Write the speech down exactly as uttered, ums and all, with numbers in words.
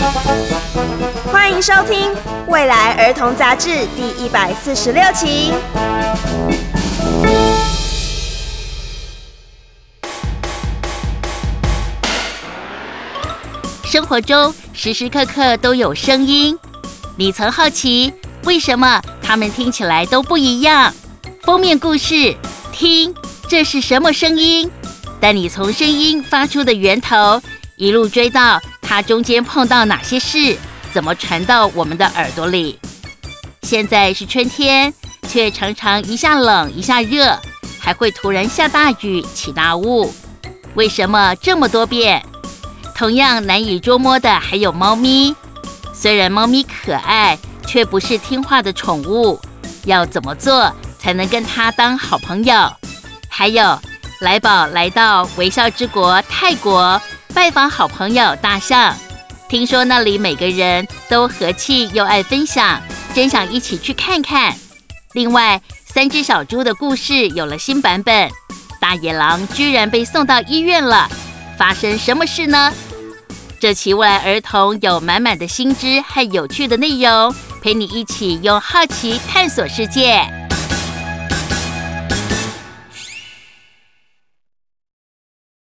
欢迎收听《未来儿童杂志》第一百四十六期。 生活中时时刻刻都有声音，你曾好奇为什么它们听起来都不一样？封面故事，听，这是什么声音？带你从声音发出的源头，一路追到它中间碰到哪些事，怎么传到我们的耳朵里。现在是春天，却常常一下冷一下热，还会突然下大雨起大雾。为什么这么多变？同样难以捉摸的还有猫咪。虽然猫咪可爱，却不是听话的宠物，要怎么做才能跟它当好朋友？还有来宝来到微笑之国泰国拜访好朋友大象，听说那里每个人都和气又爱分享，真想一起去看看。另外，三只小猪的故事有了新版本，大野狼居然被送到医院了，发生什么事呢？这期未来儿童有满满的新知和有趣的内容，陪你一起用好奇探索世界。